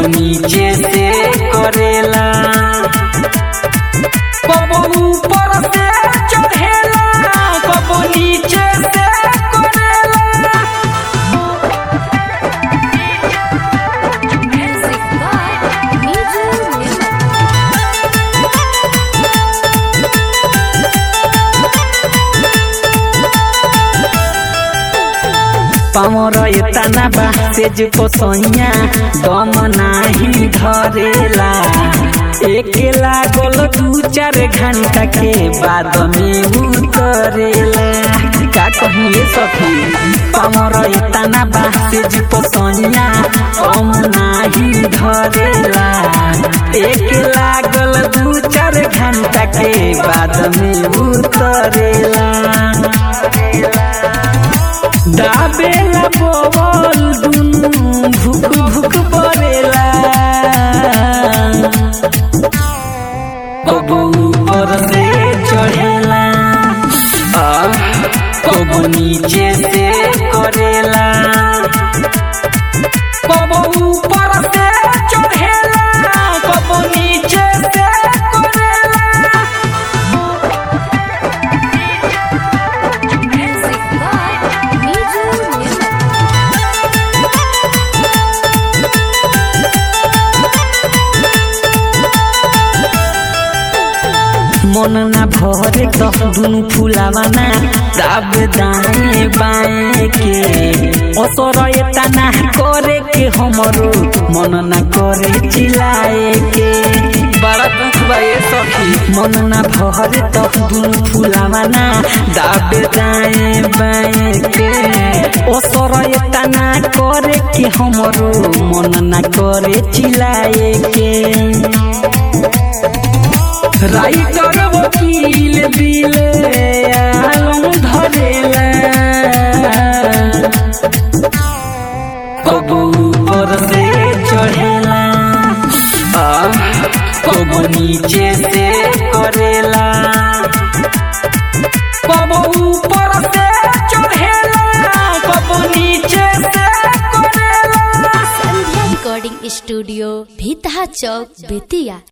नीचे से करेला कबो ऊपर से चढ़ेला कबो नीचे से करेला। पामर एतना बा तेज पोसैया दम नाही धरेला एक लागल 2-4 घंटा के बाद में उतरेला। का कहिए सखी पामर एतना बा तेज पोसैया दम नाही धरेला एक लागल 2-4 घंटा के बाद में उतरेला। दाबेला बोल दुनु भुक भुक परेला कबो ऊपर से चढ़ेला कबो नीचे से करेला कबो ऊपर से चढ़ेला कबो नीचे से करेला। मन ना भरे तो दुनु फुलावाना दाब दाएं बाएं के असर एतना करे के हमरो मन ना करे चिल्लाए के बड़ा दुख बा ये सखी। मन ना भरे तो दुनु फुलावाना दाब दाएं बाएं के असर एतना करे के हमरो मन ना करे चिल्लाए के। राइटर वकील दिले आलम धरेला कबो ऊपर से चढ़ेला कबो नीचे से करेला कबो ऊपर से चढ़ेला कबो नीचे से करेला। Sandhya recording studio Bhitaha Chowk Bettiah.